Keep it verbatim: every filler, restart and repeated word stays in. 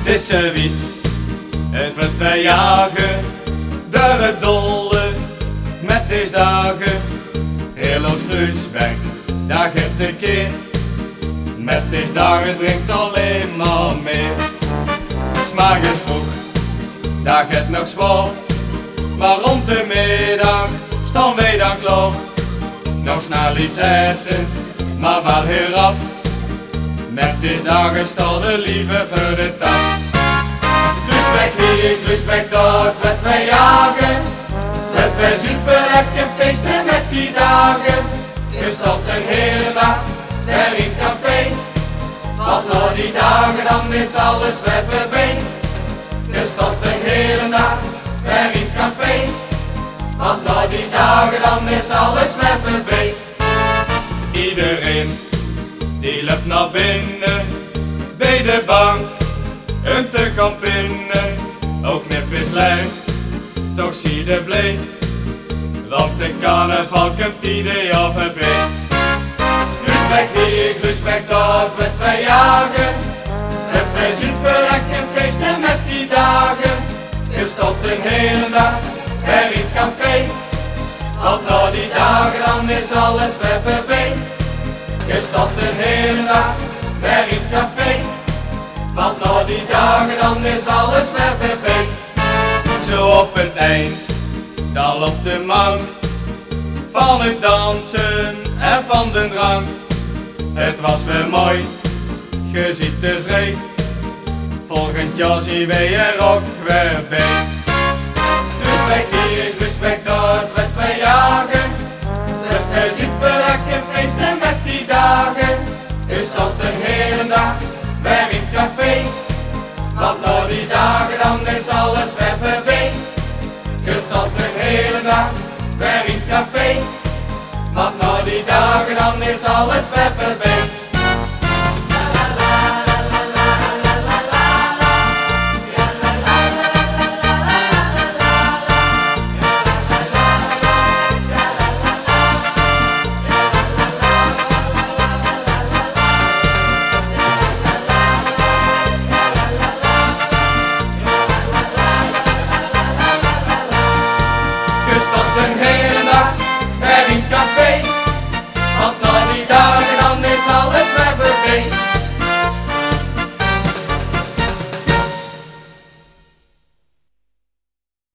Het is een wiet, het wordt wij jagen, door het dolle, met deze dagen. Heel ons Kruisberg, daar geeft een keer, met deze dagen drinkt alleen maar meer. Smaak is vroeg, daar gaat nog zwaar, maar rond de middag staan wij dan klaar. Nog snel iets eten, maar wel heel rap, met deze dagen staan de lieve voor de tap. Kruisberg hier, Kruisberg daar, met wij jagen, met wij super lekker feesten met die dagen. Je staat een hele dag daar in het café, want na die dagen dan is alles weer voorbij. Je staat een hele dag daar in het café, want na die dagen dan is alles weer voorbij. Iedereen die loopt naar binnen, bij de bank, een te gaan pinnen. Ook knip is lijf, toch zie je blij, want de carnaval komt ieder jaar voorbij. Kruisberg hier, Kruisberg daar, met wij jagen, met wij super lekker feesten met die dagen. Je staat een hele dag daar in het café, want na die dagen dan is alles weer voorbij. Je staat een hele dag daar in het café, want na die dagen dan is alles weer voorbij. Zo op het eind, dan op de mank, van het dansen en van de drank. Het was weer mooi, je ziet tevreden, volgend jaar zien wij er ook weer bij. Kruisberg hier, Kruisberg daar, met wij jagen, met wij super lekker feesten met die dagen. Je staat een hele dag weer in het café, want na die dagen dan is alles weer voorbij. Je staat een hele dag weer in het café, want na die dagen dan is alles weer voorbij.